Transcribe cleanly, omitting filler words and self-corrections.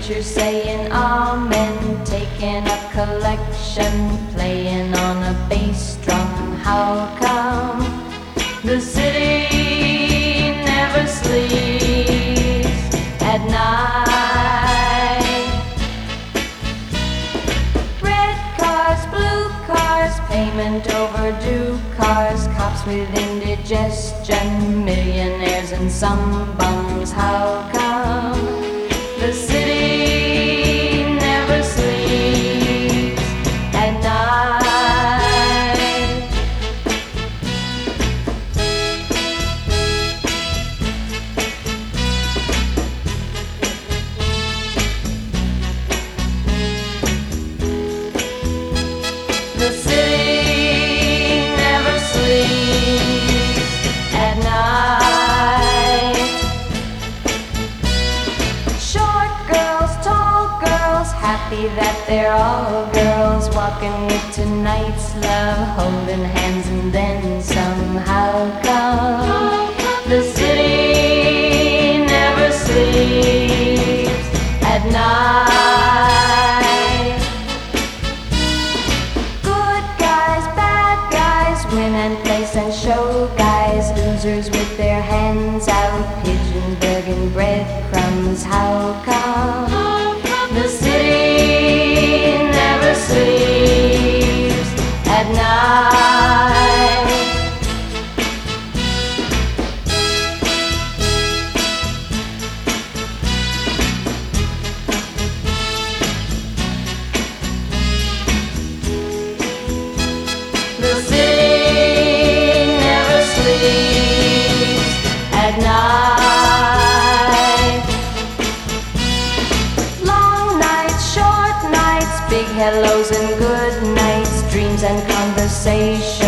preacher saying amen, taking up collection, playing on a bass drum. How come the city never sleeps at night? Red cars, blue cars, payment overdue cars, cops with indigestion, millionaires and some bums. How come the city never sleeps at night? The city never sleeps at night. Short girls, tall girls, happy that they're all girls, walking with tonight's love, holding hands and then somehow come the city never sleeps at night. Good guys, bad guys, win and place and show guys, losers with their hands out, pigeons begging breadcrumbs. How come the city never sleeps at night? The city never sleeps at night. Long nights, short nights, big hellos and good nights, dreams and conversation.